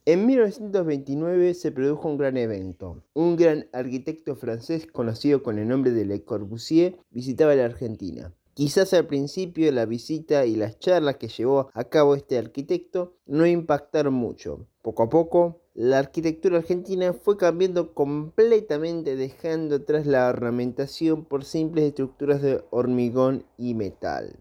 En 1929 se produjo un gran evento. Un gran arquitecto francés conocido con el nombre de Le Corbusier visitaba la Argentina. Quizás al principio la visita y las charlas que llevó a cabo este arquitecto no impactaron mucho. Poco a poco, la arquitectura argentina fue cambiando completamente, dejando atrás la ornamentación por simples estructuras de hormigón y metal.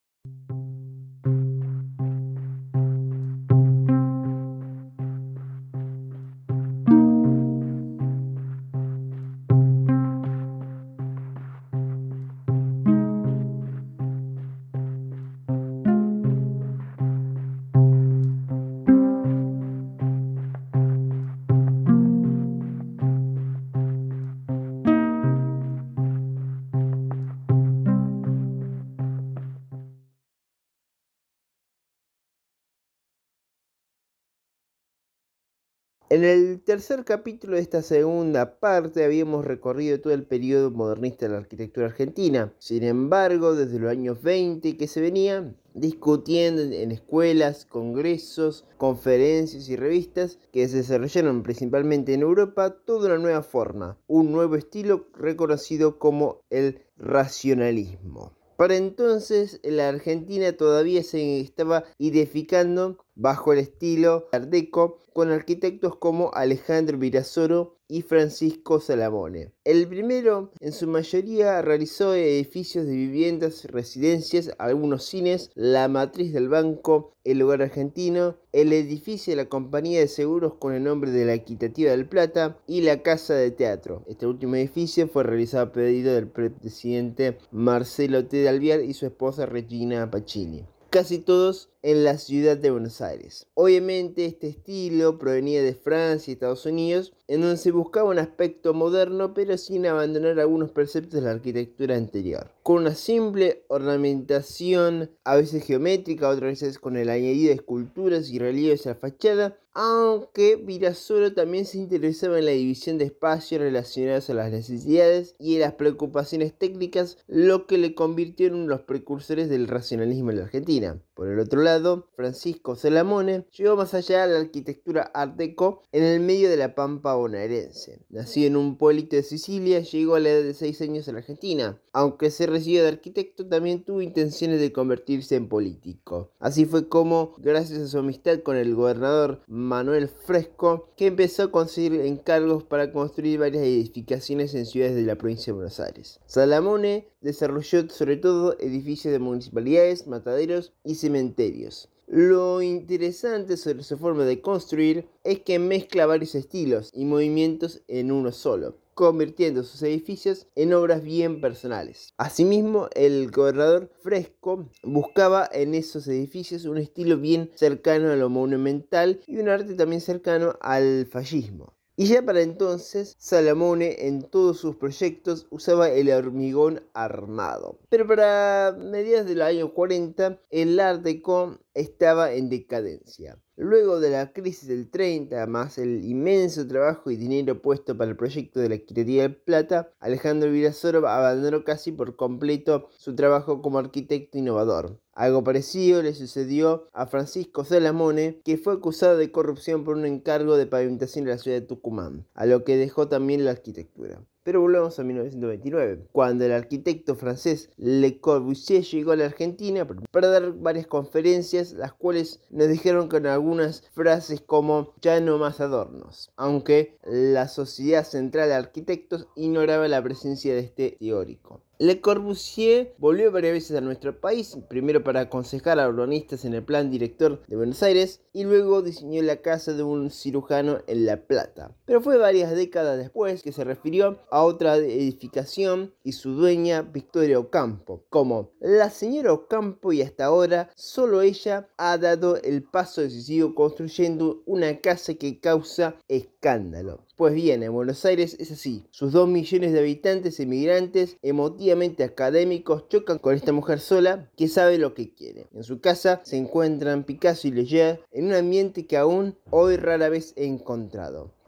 En el tercer capítulo de esta segunda parte habíamos recorrido todo el periodo modernista de la arquitectura argentina. Sin embargo, desde los años 20 que se venía discutiendo en escuelas, congresos, conferencias y revistas que se desarrollaron principalmente en Europa toda una nueva forma, un nuevo estilo reconocido como el racionalismo. Para entonces, la Argentina todavía se estaba edificando bajo el estilo Art Deco, con arquitectos como Alejandro Virasoro y Francisco Salamone. El primero, en su mayoría, realizó edificios de viviendas, residencias, algunos cines, la matriz del banco, el Hogar Argentino, el edificio de la compañía de seguros con el nombre de la Equitativa del Plata y la Casa de Teatro. Este último edificio fue realizado a pedido del presidente Marcelo T. de Alvear y su esposa Regina Pacini. Casi todos en la ciudad de Buenos Aires. Obviamente este estilo provenía de Francia y Estados Unidos, en donde se buscaba un aspecto moderno pero sin abandonar algunos preceptos de la arquitectura anterior. Con una simple ornamentación, a veces geométrica, otras veces con el añadido de esculturas y relieves a la fachada, aunque Virasoro también se interesaba en la división de espacios relacionados a las necesidades y en las preocupaciones técnicas, lo que le convirtió en uno de los precursores del racionalismo en la Argentina. Por el otro lado, Francisco Salamone llevó más allá la arquitectura Art Deco en el medio de la pampa bonaerense. Nacido en un pueblito de Sicilia, llegó a la edad de 6 años a la Argentina. Aunque se recibió de arquitecto, también tuvo intenciones de convertirse en político. Así fue como, gracias a su amistad con el gobernador Manuel Fresco, que empezó a conseguir encargos para construir varias edificaciones en ciudades de la provincia de Buenos Aires. Salamone desarrolló sobre todo edificios de municipalidades, mataderos y cementerios. Lo interesante sobre su forma de construir es que mezcla varios estilos y movimientos en uno solo, convirtiendo sus edificios en obras bien personales. Asimismo, el gobernador Fresco buscaba en esos edificios un estilo bien cercano a lo monumental y un arte también cercano al fallismo. Y ya para entonces, Salamone en todos sus proyectos usaba el hormigón armado. Pero para mediados del año 40, el Art Deco estaba en decadencia. Luego de la crisis del 30, más el inmenso trabajo y dinero puesto para el proyecto de la Equitativa del Plata, Alejandro Virasoro abandonó casi por completo su trabajo como arquitecto innovador. Algo parecido le sucedió a Francisco Salamone, que fue acusado de corrupción por un encargo de pavimentación en la ciudad de Tucumán, a lo que dejó también la arquitectura. Pero volvemos a 1929, cuando el arquitecto francés Le Corbusier llegó a la Argentina para dar varias conferencias, las cuales nos dijeron con algunas frases como "ya no más adornos", aunque la Sociedad Central de Arquitectos ignoraba la presencia de este teórico. Le Corbusier volvió varias veces a nuestro país, primero para aconsejar a urbanistas en el plan director de Buenos Aires y luego diseñó la casa de un cirujano en La Plata. Pero fue varias décadas después que se refirió a otra edificación y su dueña, Victoria Ocampo, como la señora Ocampo, y hasta ahora solo ella ha dado el paso decisivo construyendo una casa que causa escándalo. Pues bien, en Buenos Aires es así. Sus 2 millones de habitantes emigrantes, emotivamente académicos, chocan con esta mujer sola que sabe lo que quiere. En su casa se encuentran Picasso y Leger en un ambiente que aún hoy rara vez he encontrado.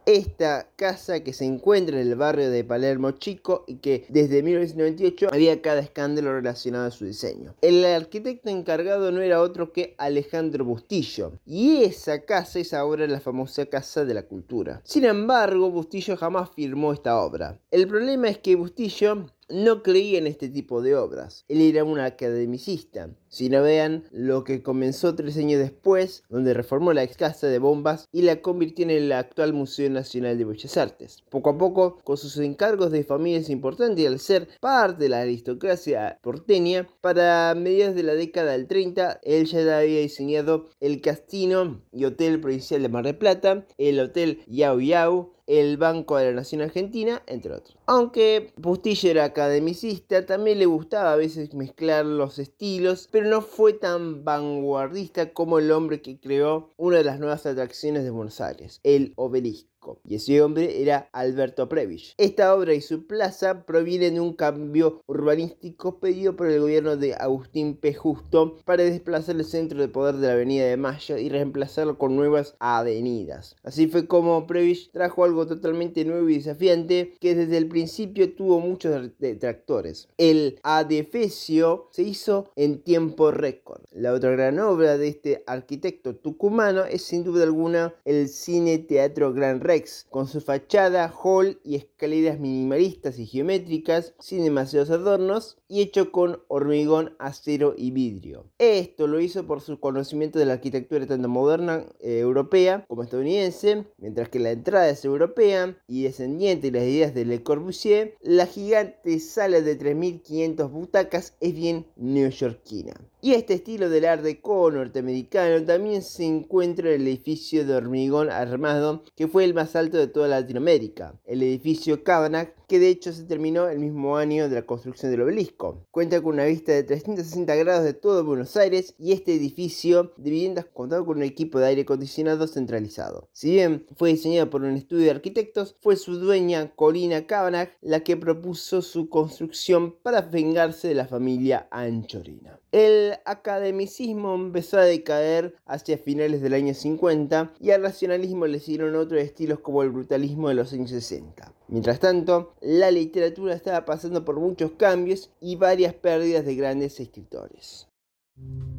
Esta casa que se encuentra en el barrio de Palermo Chico y que desde 1998 había cada escándalo relacionado a su diseño. El arquitecto encargado no era otro que Alejandro Bustillo, y esa casa es ahora la famosa Casa de la Cultura. Sin embargo, Bustillo jamás firmó esta obra. El problema es que Bustillo no creía en este tipo de obras. Él era un academicista. Si no, vean lo que comenzó 3 años después, donde reformó la ex casa de bombas y la convirtió en el actual Museo Nacional de Bellas Artes. Poco a poco, con sus encargos de familias importantes y al ser parte de la aristocracia porteña, para mediados de la década del 30, él ya había diseñado el Casino y Hotel Provincial de Mar del Plata, el Hotel Yau Yau, el Banco de la Nación Argentina, entre otros. Aunque Bustillo era academicista, también le gustaba a veces mezclar los estilos, pero no fue tan vanguardista como el hombre que creó una de las nuevas atracciones de Buenos Aires, el Obelisco. Y ese hombre era Alberto Prebisch. Esta obra y su plaza provienen de un cambio urbanístico pedido por el gobierno de Agustín P. Justo para desplazar el centro de poder de la Avenida de Mayo y reemplazarlo con nuevas avenidas. Así fue como Prebisch trajo algo totalmente nuevo y desafiante que desde el principio tuvo muchos detractores. El adefesio se hizo en tiempo récord. La otra gran obra de este arquitecto tucumano es sin duda alguna el Cine Teatro Gran Rex, con su fachada, hall y escaleras minimalistas y geométricas, sin demasiados adornos y hecho con hormigón, acero y vidrio. Esto lo hizo por su conocimiento de la arquitectura tanto moderna europea como estadounidense, mientras que la entrada es europea y descendiente de las ideas de Le Corbusier. La gigante sala de 3.500 butacas es bien neoyorquina. Y este estilo del Art Deco norteamericano también se encuentra en el edificio de hormigón armado que fue el más alto de toda Latinoamérica, el edificio Cabanag, que de hecho se terminó el mismo año de la construcción del obelisco. Cuenta con una vista de 360 grados de todo Buenos Aires y este edificio de viviendas contaba con un equipo de aire acondicionado centralizado. Si bien fue diseñado por un estudio de arquitectos, fue su dueña Corina Cabanag la que propuso su construcción para vengarse de la familia Anchorena. El academicismo empezó a decaer hacia finales del año 50 y al racionalismo le siguieron otros estilos como el brutalismo de los años 60. Mientras tanto, la literatura estaba pasando por muchos cambios y varias pérdidas de grandes escritores.